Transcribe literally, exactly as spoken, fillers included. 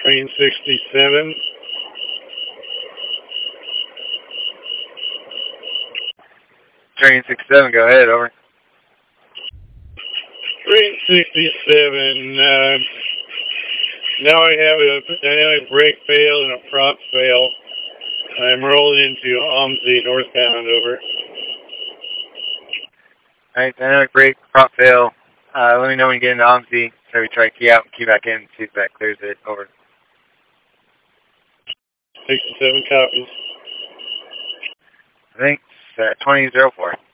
Train sixty-seven. Train sixty-seven, go ahead, over. Train sixty-seven, uh, now I have a dynamic brake fail and a prop fail. I'm rolling into Omsey northbound, over. Alright, dynamic brake, prop fail. Uh, let me know when you get into Omsey, so we try to key out and key back in, see if that clears it, over. sixty-seven copies. Thanks, uh, twenty oh four.